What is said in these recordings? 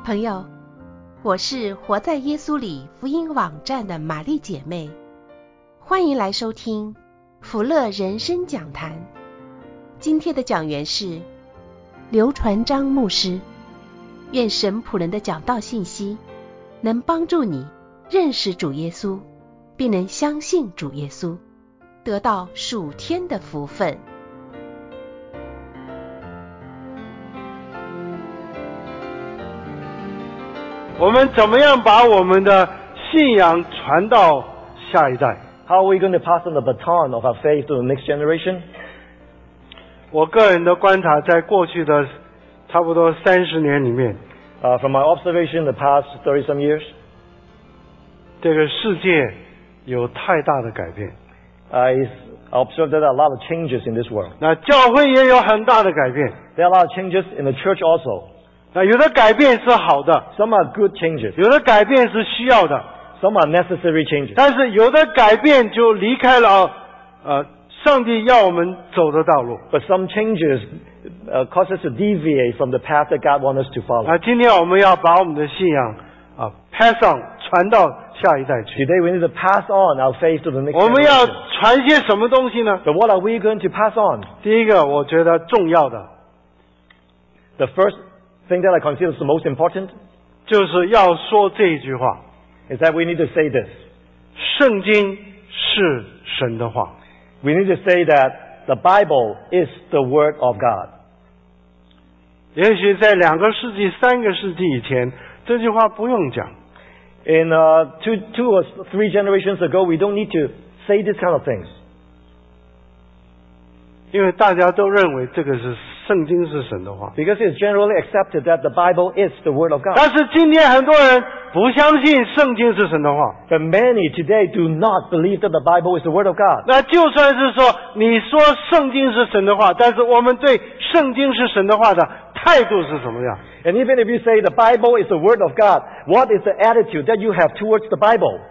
朋友，我是活在耶稣里福音网站的玛丽姐妹，欢迎来收听福乐人生讲坛。今天的讲员是刘传章牧师。愿神仆人的讲道信息能帮助你认识主耶稣，并能相信主耶稣，得到属天的福分。 我们怎么样把我们的信仰传到下一代？ How are we going to pass on the baton of our faith to the next generation? 我个人的观察，在过去的差不多30年里面， From my observation the past 30-some years, 这个世界有太大的改变， I observed that there are a lot of changes in this world. 那教会也有很大的改变。 There are a lot of changes in the church also. 那有的改变是好的， Some are good changes. 有的改变是需要的， Some are necessary changes. 但是有的改变就离开了上帝要我们走的道路。 But some changes cause us to deviate from the path that God wants us to follow. 今天我们要把我们的信仰pass on 传到下一代去。 Today we need to pass on our faith to the next 我们要 generation. 传些什么东西呢？ So what are we going to pass on? 第一个，我觉得重要的 The first thing that I consider is the most important 就是要说这一句话： is that we need to say this. 圣经是神的话。 We need to say that the Bible is the Word of God. 也许在2个世纪、3个世纪以前，这句话不用讲。 In two or three generations ago, we don't need to say this kind of things. 因为大家都认为这个是圣经是神的话。 Because it's generally accepted that the Bible is the Word of God. 但是今天很多人不相信圣经是神的话。 But many today do not believe that the Bible is the Word of God. 那就算是说你说圣经是神的话，但是我们对圣经是神的话的态度是什么样？ And even if you say the Bible is the Word of God, what is the attitude that you have towards the Bible?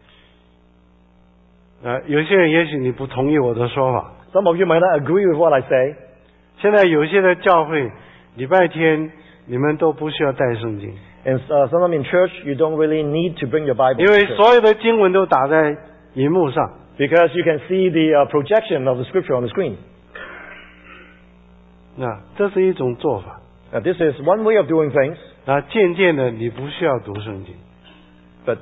有些人也许你不同意我的说法。 Some of you might not agree with what I say. 现在有些的教会礼拜天你们都不需要带圣经， And sometimes in church, you don't really need to bring your Bible 因 to 为 church. 所有的经文都打在荧幕上。 Because you can see the projection of the Scripture on the screen. 那这是一种做法。 Now, this is one way of doing things. 那渐渐的你不需要读圣经， But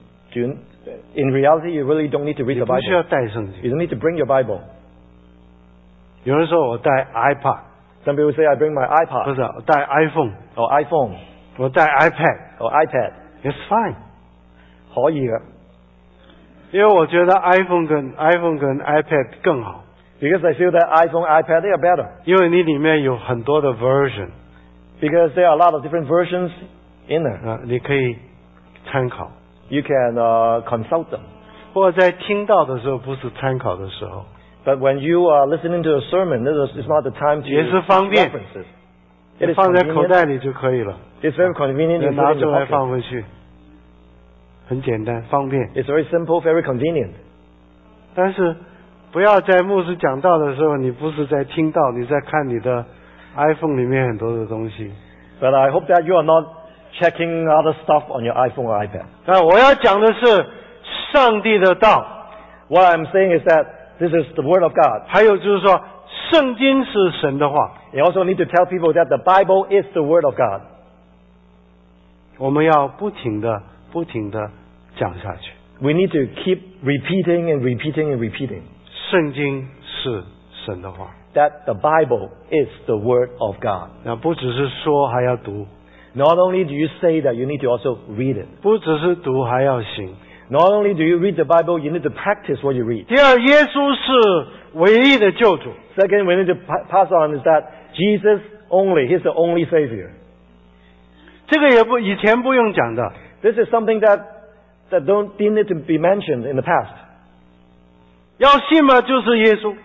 in reality, you really don't need to read 你 the 不需要 Bible. 带圣经。 You don't need to bring your Bible. 有人说我带 iPad， Some people say I bring my 不 iPod 是我带 iPhone， or iPhone 我带 iPad， or iPad. It's fine， 可以嘅， 因为我觉得 iPhone 跟 iPad 更好， Because I feel that iPhone, iPad, they are better. 因为你里面有很多的 version， Because there are a lot of different versions in there. 你可以参考， You can consult them. 或者在听到的时候不是参考的时候， But when you are listening to a sermon, it's not the time to 也是方便， references. It is 放在口 convenient. 袋里就可以了， It's very convenient. You 拿 put it in 出 the 来放 pocket. 回去，很简单方便。 It's very simple, very convenient. 但是不要在牧师讲道的时候，你不是在听到，你在看你的 iPhone 里面很多的东西。 But I hope that you are not checking other stuff on your iPhone or iPad. 那我要讲的是上帝的道， What I'm saying is that this is the Word of God. 还有就是说圣经是神的话， You also need to tell people that the Bible is the Word of God. 我们要不停的讲下去。 We need to keep repeating and repeating and repeating 圣经是神的话， that the Bible is the Word of God. 那不只是说，还要读； Not only do you say that, you need to also read it. 不只是读，还要行。 Not only do you read the Bible, you need to practice what you read. 第二，耶稣是唯一的救主。 Second, we need to pass on is that Jesus only, He's the only Savior. 这个以前不用讲的， This is something that didn't need to be mentioned in the past. 要信嘛就是耶稣。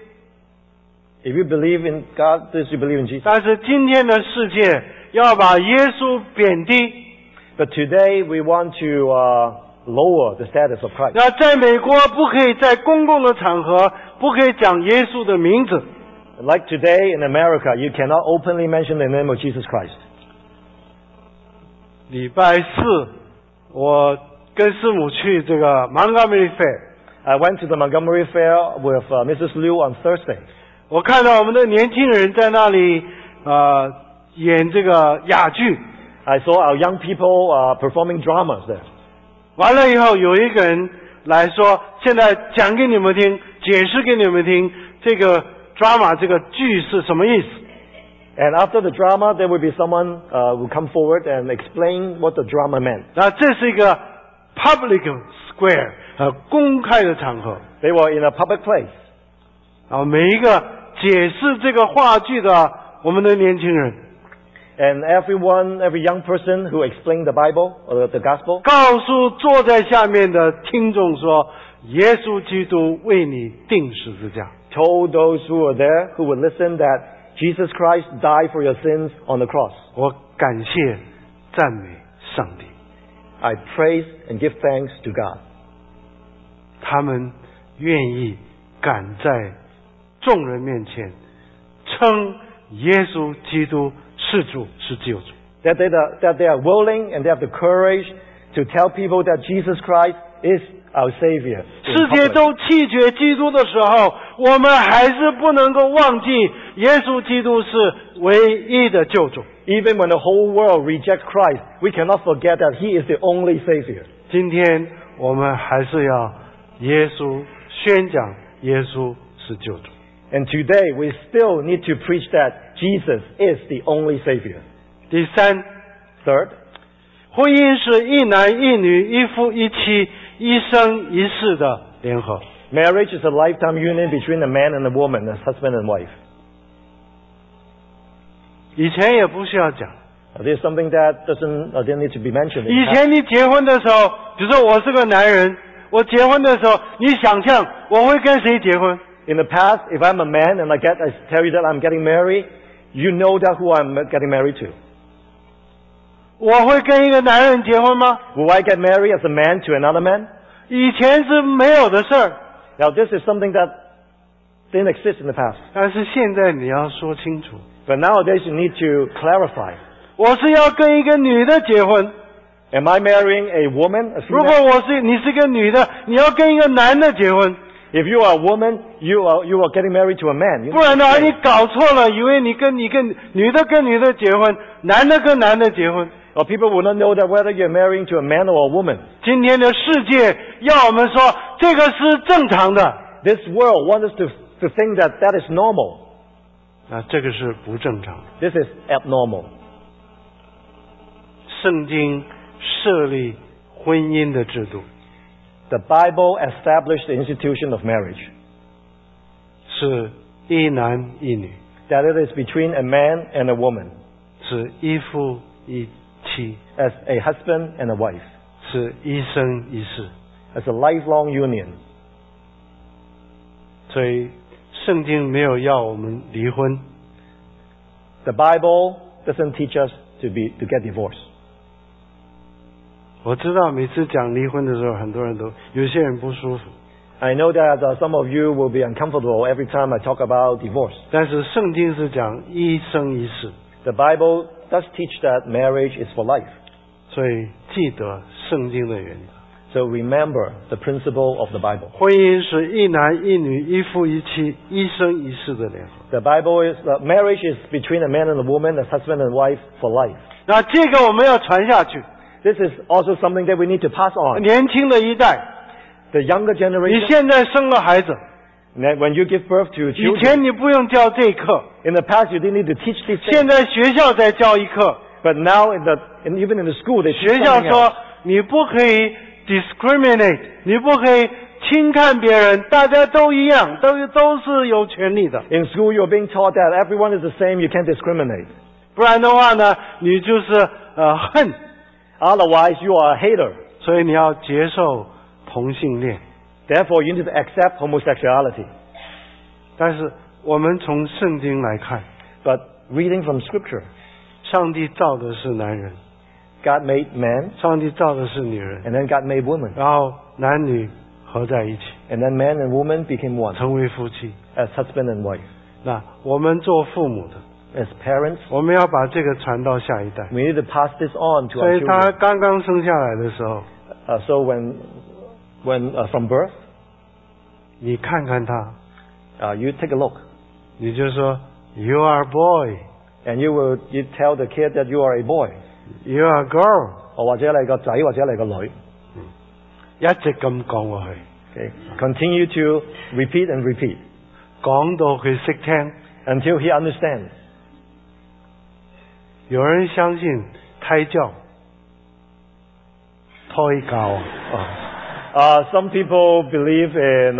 If you believe in God, this you believe in Jesus. 但是今天的世界要把耶稣贬低。 But today we want to lower the status of Christ. 那在美国不可以在公共的场合不可以讲耶稣的名字。 Like today in America, you cannot openly mention the name of Jesus Christ. 礼拜四，我跟师母去这个 Montgomery Fair， I went to the Montgomery Fair with Mrs. Liu on Thursday. 我看到我们的年轻人在那里演这个哑剧。 I saw our young people performing dramas there. 完了以后，有一个人来说，现在讲给你们听，解释给你们听，这个 drama 这个剧是什么意思。 And after the drama, there will be someone who come forward and explain what the drama meant. 那这是一个 public square， 公开的场合。 They were in a public place. 然后每一个解释这个话剧的我们的年轻人， And every young person who explained the Bible or the gospel, 告诉坐在下面的听众说，耶稣基督为你钉十字架。 told those who were there who would listen that Jesus Christ died for your sins on the cross. 我感谢赞美上帝， I praise and give thanks to God. 他们愿意敢在众人面前称耶稣基督是主是救主。 That they are willing and they have the courage to tell people that Jesus Christ is our Savior. 世界都弃绝基督的时候，我们还是不能够忘记耶稣基督是唯一的救主。 Even when the whole world rejects Christ, we cannot forget that He is the only Savior. 今天我们还是要耶稣宣讲耶稣是救主。 And today we still need to preach that Jesus is the only Savior. 第三， Third, 婚姻是一男一女一夫一妻一生一世的联合。 marriage is a lifetime union between a man and a woman, as husband and wife. 以前也不需要讲， This is something that didn't need to be mentioned. 以前你结婚的时候，比如说我是个男人，我结婚的时候，你想象我会跟谁结婚？ In the past, if I'm a man and I tell you that I'm getting married, you know that who I'm getting married to. 我会跟一个男人结婚吗？ Will I get married as a man to another man? 以前是没有的事儿， Now, this is something that didn't exist in the past. 但是现在你要说清楚， But nowadays, you need to clarify. 我是要跟一个女的结婚。 Am I marrying a woman, a 如果 female? 你是个女的，你要跟一个男的结婚， If you are a woman, you are getting married to a man. You 不然的话你搞错了，以为你跟女的跟女的结婚，男的跟男的结婚。 Or people will not know that whether you're marrying to a man or a woman. 今天的世界要我们说这个是正常的， This world wants us to think that that is normal. 这个是不正常的。 This is abnormal. 圣经设立婚姻的制度， The Bible established the institution of marriage. 是一男一女， That it is between a man and a woman. 是一夫一妻， As a husband and a wife. 是一生一世。 As a lifelong union. 所以圣经没有要我们离婚， The Bible doesn't teach us to get divorced. 我知道每次讲离婚的时候，很多人有些人不舒服， I know that some of you will be uncomfortable every time I talk about divorce. 但是圣经是讲一生一世， The Bible does teach that marriage is for life. 所以记得圣经的原则。 So remember the principle of the Bible. 婚姻是一男一女一夫一妻一生一世的联合。 Marriage is between a man and a woman, as husband and wife for life. 那这个我们要传下去， This is also something that we need to pass on. 年轻的一代， The younger 你 generation, 现在生了孩子， when you give birth to 以 children, 前你不用教这一课， in the past you didn't need to teach these 现 things. 在学校在教一课。 But now even in the school they teach 学校 something 说 else. 你不可以 discriminate， 你不可以轻看别人，大家都一样，都是有权利的。 In school you're being taught that everyone is the same, you can't discriminate. 不然的话呢，你就是恨， Otherwise you are a hater. 所以你要接受同性恋。 Therefore you need to accept homosexuality. 但是我们从圣经来看， But reading from scripture, 上帝造的是男人， God made man, 上帝造的是女人， and then God made woman. 然后男女合在一起， And then man and woman became one, 成为夫妻。 as husband and wife. 那我们做父母的， as parents, 我们要把这个传到下一代。 we need to pass this on to 所 our 以他 children. 刚刚生下来的时候， So when from birth, 你看看他， you take a look, 你就說 You are a boy, and you tell the kid that you are a boy, You are a girl， 或者你個仔或者你個女。 一直咁講落去， Okay. Continue to repeat and repeat 講到佢識聽。 until he understands. 有人相信胎教、胎教啊， Some people believe in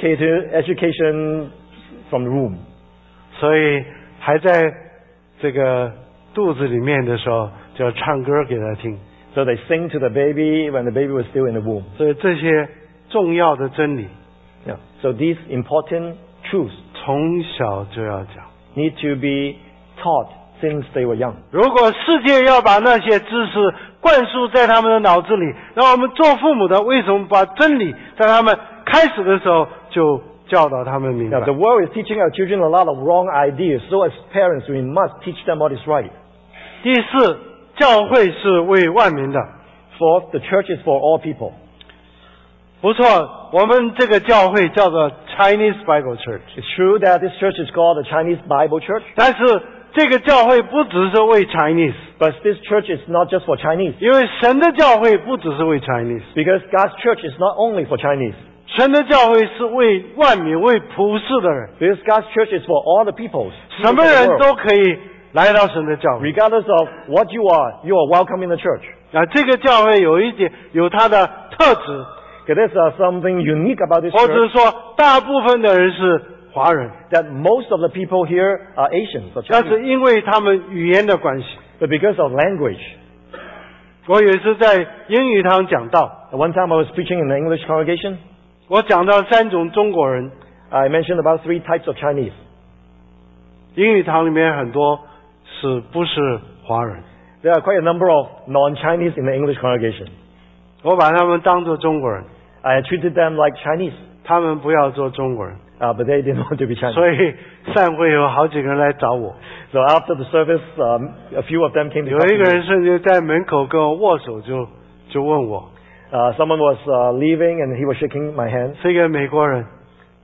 education from the womb. 所以还在这个肚子里面的时候，就要唱歌给他听。 So they sing to the baby when the baby was still in the womb. 所以这些重要的真理， Yeah. So these important truths 从小就要讲。 need to be taught since they were young. 如果世界要把那些知识灌输在他们的脑子里，那我们做父母的为什么把真理在他们开始的时候就教导他们明白 Now, the world is teaching our children a lot of wrong ideas. So as parents, we must teach them what is right. 第四，教会是为万民的。 Fourth, the church is for all people. 不错，我们这个教会叫做 Chinese Bible Church， It's true that this church is called the Chinese Bible Church, 但是这个教会不只是为 Chinese， but this church is not just for Chinese. 因为神的教会不只是为 Chinese， Because God's church is not only for Chinese. 神的教会是为万民、为普世的人， Because God's church is for all the peoples. 什么人都可以来到神的教会。 Regardless of what you are welcome in the church. 这个教会有它的特质， Okay, there's something unique about this 或者 church, 说大部分的人是华人， that most of the people here are Asians or 但 Chinese. 是因为他们语言的关系， But because of language. 我也是在英语堂讲道， At one time I was preaching in the English congregation. 我讲到3种中国人， I mentioned about 3 types of Chinese. 英语堂里面很多是不是华人， There are quite a number of non-Chinese in the English congregation. 我把他们当作中国人， I treated them like Chinese, 他们不要做中国人， but they didn't want to be Chinese. 所以散会有好几个人来找我， So after the service, a few of them came to 有 talk 一 to 个 me. 人甚至在门口跟我握手就问我， Someone was leaving and he was shaking my hand. 是一个美国人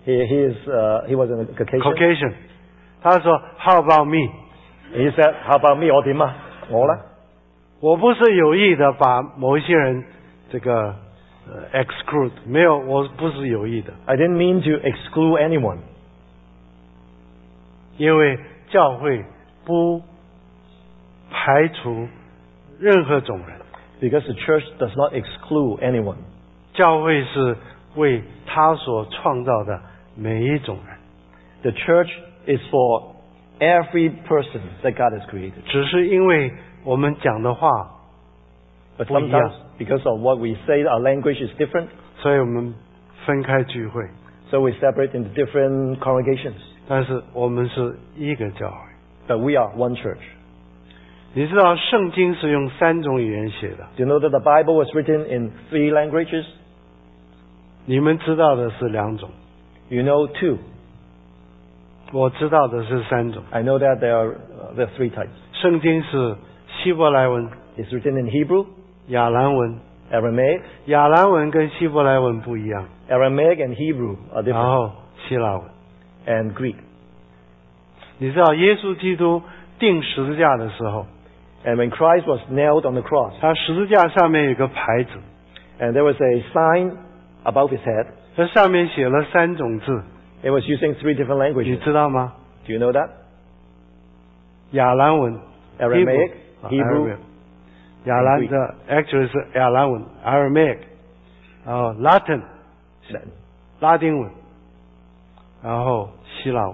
He was a Caucasian. Caucasian，他说 How about me？ He said, "How about me? 我點啊？我呢？ 我不是有意的把某一些人这个exclude， 没有，我不是有意的， I didn't mean to exclude anyone, 因为教会不排除任何种人， because the church does not exclude anyone. 教会是为他所创造的每一种人， The church is for every person that God has created. 只是因为我们讲的话 But 不一样， sometimes, because of what we say, our language is different, 所以我们分开聚会， so we separate into different congregations. 但是我们是一个教会。 But we are one church. 你知道圣经是用3种语言写的， Do you know that the Bible was written in 3 languages? 你们知道的是2种， You know 2. 我知道的是3种。 I know that there are 3 types. 圣经是希伯来文、 It's written in Hebrew, 亚兰文， Aramaic. 亚兰文跟希伯来文不一样， Aramaic and Hebrew are 然 different. 后希腊文。 And Greek. 你知道耶稣基督钉十字架的时候， And when Christ was nailed on the cross, 他十字架上面有个牌子， and there was a sign above his head, 这上面写了3种字， it was using 3 different 你 languages. 知道吗？ Do you know that? 亚兰文 Aramaic, Hebrew， Hebrew, 亚兰的 actually 是亚兰文 Aramaic， 然后 Latin 拉丁文，然后希腊文。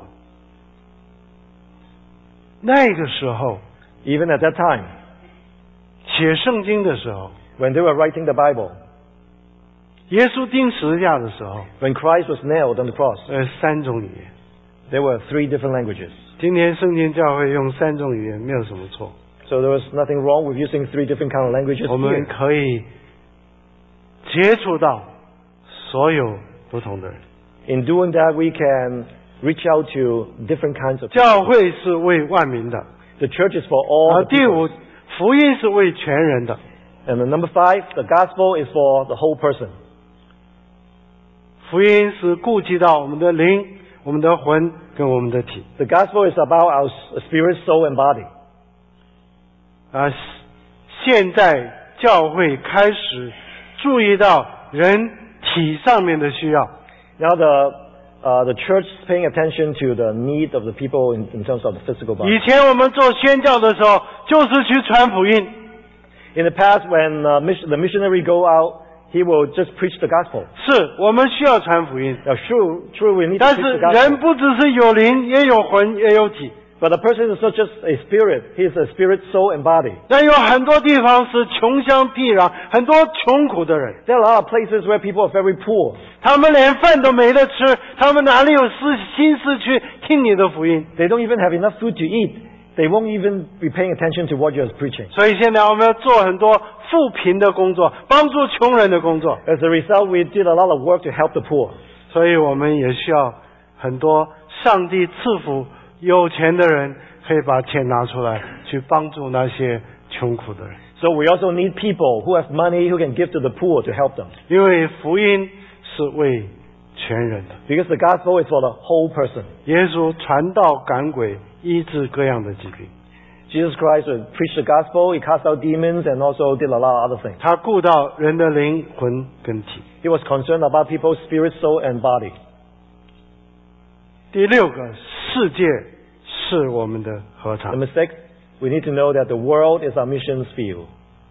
那个时候 Even at that time, 写圣经的时候， when they were writing the Bible, 耶稣钉十字架的时候， when Christ was nailed on the cross, 3种语言。 there were 3 different languages. 今天圣经教会用3种语言没有什么错， So there was nothing wrong with using 3 different kind of languages 我们 here. 可以接触到所有不同的人。 In doing that, we can reach out to different kinds of people. 教会是为万民的。 The church is for all 而 the 第五， people. 福音是为全人的。 And then number 5, the gospel is for the whole person. 福音是顾及到我们的灵、我们的魂跟我们的体。 The gospel is about our spirit, soul, and body. 现在教会开始注意到人体上面的需要。 Now the church is paying attention to the need of the people in terms of the physical 以 body. 前我们做宣教的时候，就是去传福音。 In the past, when the missionary go out, he will just preach the gospel. 是我们需要传福音， Now, true, we need to 但 preach 是 the 人 gospel. 不只是有灵，也有魂，也有体。 But the person is not just a spirit; he is a spirit, soul, and body. 但有很多地方是穷乡僻壤，很多穷苦的人， There are a lot of places where people are very poor. 他们连饭都没得吃，他们哪里有心思去听你的福音？ They don't even have enough food to eat. They won't even be paying attention to what you're preaching. 所以现在我们要做很多扶贫的工作，帮助穷人的工作。 As a result, we did a lot of work to help the poor. 所以我们也需要很多上帝赐福有钱的人，可以把钱拿出来去帮助那些穷苦的人。 So we also need people who have money who can give to the poor to help them. 因为福音是为全人的。 Because the gospel is for the whole person. 耶稣传道赶鬼，医治各样的疾病。 Jesus Christ would preach the gospel, he cast out demons, and also did a lot of other things. 他顾到人的灵魂跟体。 He was concerned about people's spirit, soul, and body. 第六个，世界是我们的禾场。 Number 6, we need to know that the world is our missions field.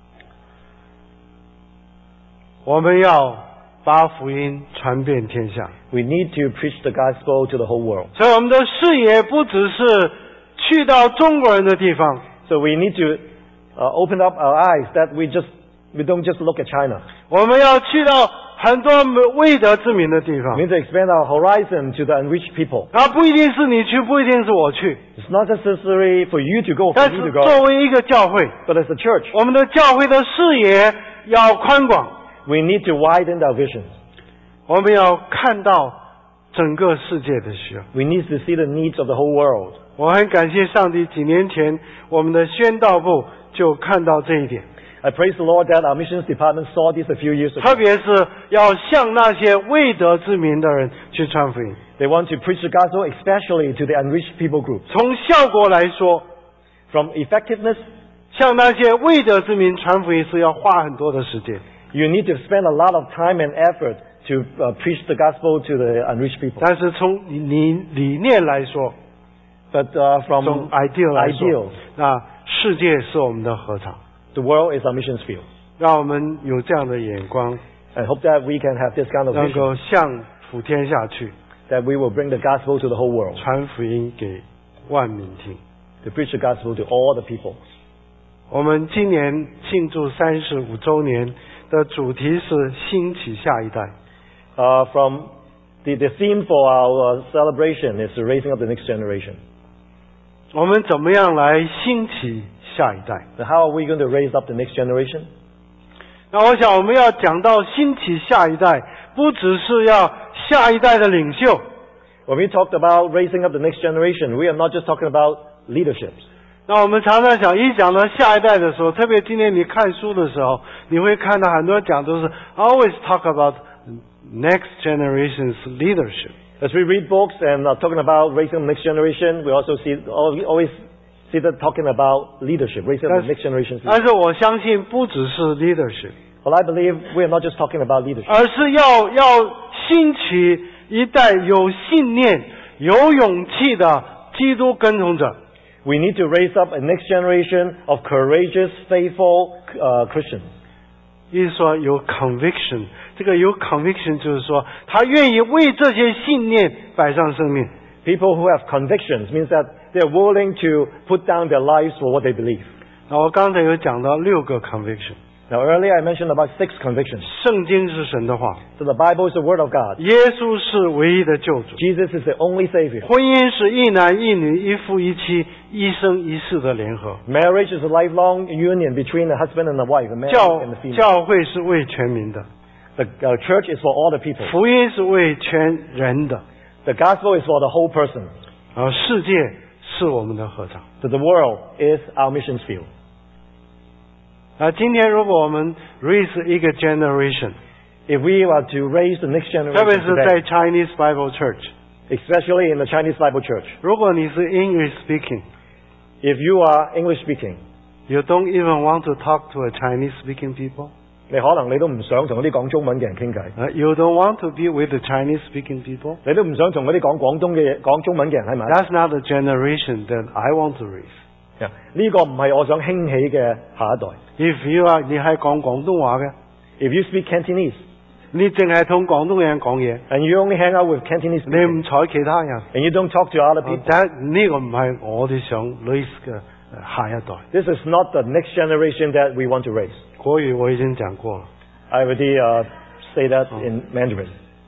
我们要把福音传遍天下。 We need to preach the gospel to the whole world. 所以我们的视野不只是去到中国人的地方， So we need to open up our eyes that we don't just look at China. 我们要去到很多未得之民的地方 We。need to expand our horizon to the unreached people. 然后不一定是你去，不一定是我去， It's not necessary for you to go, 但 for me 是 to go. 作为一个教会， But as a church, 我们的教会的视野要宽广， we need to widen our visions. 我们要看到整个世界的需要。 We need to see the needs of the whole world. 我很感谢上帝，几年前我们的宣道部就看到这一点， I praise the Lord that our missions department saw this a few years 特 ago. 别是要向那些未得之民的人去传福音。 They want to preach the gospel especially to the unreached people group. 从效果来说， From effectiveness, 向那些未得之民传福音是要花很多的时间， you need to spend a lot of time and effort to preach the gospel to the unreached people. 但是从理念来说， But 从 from ideal 来 ideal, 说，那世界是我们的禾场。 the world is our missions field. 让我们有这样的眼光， I hope that we can have this kind of 能 vision, 够向普天下去， that we will bring the gospel to the whole world, 传福音给万民听。 to preach the gospel to all the people. 我们今年庆祝35周年的主题是兴起下一代。 From the theme for our celebration is raising up the next generation. 我们怎么样来兴起下一代？ So how are we going to raise up the next generation? 那我想我们要讲到兴起下一代，不只是要下一代的领袖， When we talked about raising up the next generation, we are not just talking about leadership. 那我们常常想，一讲到下一代的时候，特别今天你看书的时候，你会看到很多人讲都是 always talk about next generation's leadership。 As we read books and talking about raising the next generation, we also always see that talking about leadership, raising up the next generation. 但是我相信不只是 leadership， Well, I believe we are not just talking about leadership. 而是要兴起一代有信念、有勇气的基督跟从者。 We need to raise up a next generation of courageous, faithful Christians. 意思说有 conviction， 这个有 conviction 就是说他愿意为这些信念摆上生命。 People who have convictions means that they're willing to put down their lives for what they believe. 那我刚才有讲到6个 conviction。 Now earlier I mentioned about 6 convictions. 圣经是神的话， So the Bible is the Word of God. 耶稣是唯一的救主， Jesus is the only Savior. 婚姻是一男一女、一夫一妻、一生一世的联合。 Marriage is a lifelong union between a husband and a wife, a man and a female. 教会是为全民的， The church is for all the people. 福音是为全人的。 The gospel is for the whole person. 而世界是我们的合场。 So the world is our mission field. 今天如果我们 raise 一个 generation， If we are to raise the next 特别 generation 是在 today, Chinese Bible Church， especially in the Chinese Bible Church, 如果你是 English speaking， if you are English speaking, you don't even want to talk to a Chinese speaking people， 你可能你都唔想同嗰啲講中文嘅人傾偈， you don't want to be with the Chinese speaking people， 你都唔想同嗰啲講廣東嘅講中文嘅人喺埋一齊。 That's not the generation that I want to raise。 呢個唔係我想興起嘅下一代。 If you are 你係講廣東話嘅， If you speak Cantonese 你淨係同廣東人講嘢， and you only hang out with Cantonese 你 people 唔睬其他人， and you don't talk to other people, 呢個唔係我哋想 raise 嘅下一代。 this is not the next generation that we want to raise. 國語我已經講過了。 I already say that in Mandarin.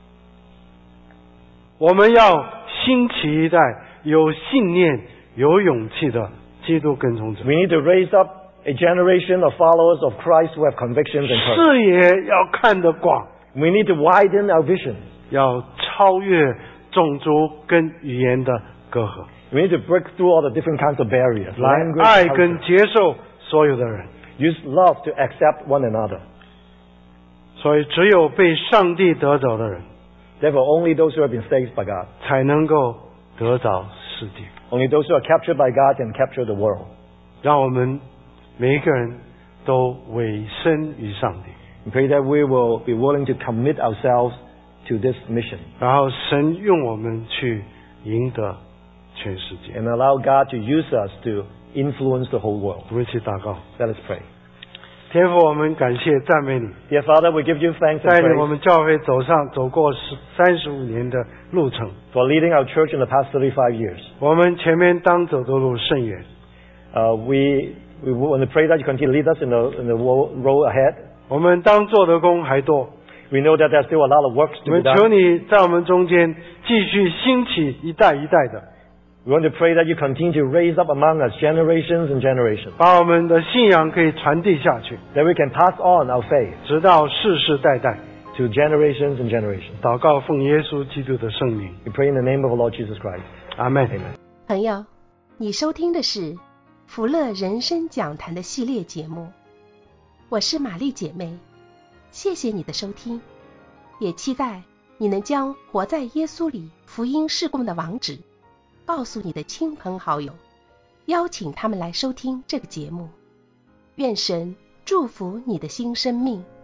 我們要興起一代有信念、有勇氣的基督跟從者。 We need to raise up a generation of followers of Christ who have convictions and courage. 視野要看得廣， We need to widen our vision. 要超越種族跟語言的隔閡， We need to break through all the different kinds of barriers. 來 Language, 愛跟 culture. 接受所有的人。 Use love to accept one another. 所以只有被上帝得着的人， Therefore, only those who have been saved by God, 才能夠得着世界。 only those who are captured by God can capture the world. 讓我們每一個人都委身於上帝， We pray that we will be willing to commit ourselves to this mission 然後神用我們去贏得全世界。 and allow God to use us to influence the whole world. 我們一起禱告。 Let us pray. 天父，我們感謝讚美你， Dear Father, we give you thanks 帶 and 領我 praise 們教會走過35年的路程。 for leading our church in the past 35 years. 我們前面當走的路甚遠， We want to pray that you continue to lead us in the road ahead. 我們當做的工還多。 We know that there's still a lot of work 我 to be 們求 done. 你在我們中間繼續興起一代一代的， We want to pray that you continue to raise up among us generations and generations, 把我們的信仰可以傳遞下去， that we can pass on our faith 直到世世代代。 to generations and generations. 禱告奉耶穌基督的聖名， We pray in the name of our Lord Jesus Christ. 阿門。 Amen. 朋友，你收听的是福乐人生讲坛的系列节目，我是玛丽姐妹，谢谢你的收听，也期待你能将活在耶稣里福音事工的网址告诉你的亲朋好友，邀请他们来收听这个节目。愿神祝福你的新生命。